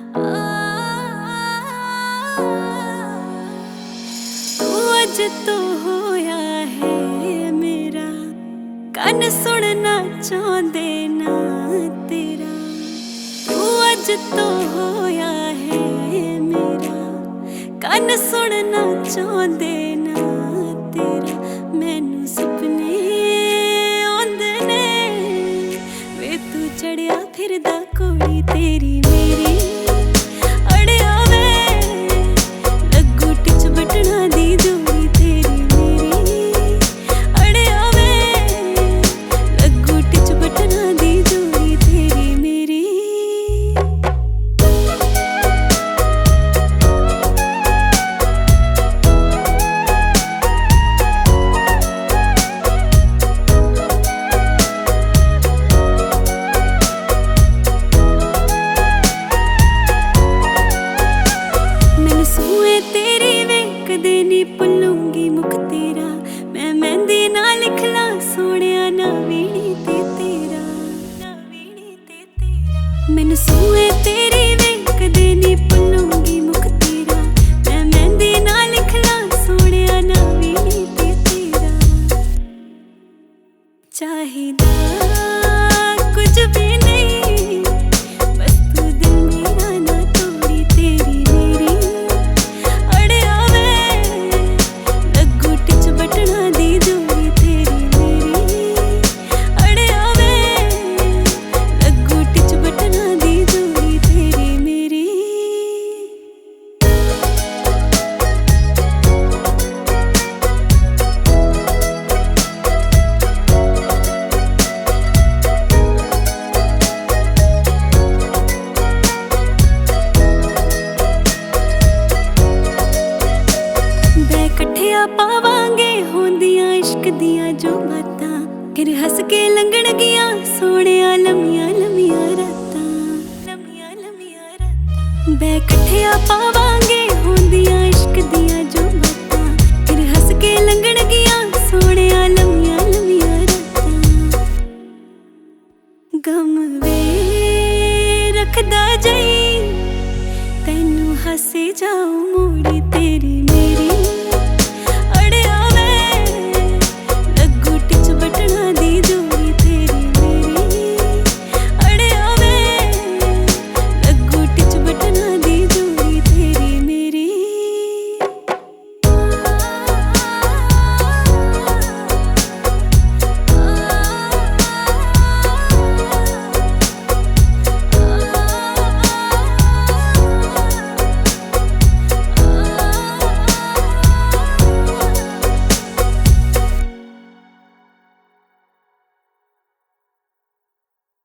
तू अज तो होया है मेरा, कन सुनना चाहते ना तेरा। तू अज तो होया है मेरा, कन सुनना चाहते ना तेरा। मैनू सुपने आंदे ने वे तू चढ़िया फिरदा कोई तेरी मेरी। अड़िया वे लगू टिच बटना दी जोड़ी तेरी मेरी। अड़िया वे लगू टिच बटना दी जोड़ी तेरी मेरी। कदे नी भुलूंगी मुख तेरा, मैं मेहंदी ना लिख ला सोनिया नवीनी ते तेरा। मैनू सूए तेरी वे कदे नी भुलूंगी मुख तेरा, मैं मेहंदी ना लिख ला सोनिया नवीनी ते तेरा। चाहिदा कुछ भी नहीं, बस तू दिल मेरा ना तोड़ी तेरी मेरी। पावांगे होंदियां इश्क दियां जो बातां, फिर हस के लंघण गियां सोनिया लम्मियां लम्मियां रातां। बै कट्ठिया पावांगे होंदियां इश्क दियां जो बातां, फिर हस के लंघण गियां सोनिया लम्मियां लम्मियां रातां। गम वे रखदा जाई तैनू हसे जाऊं मोड़ी ते।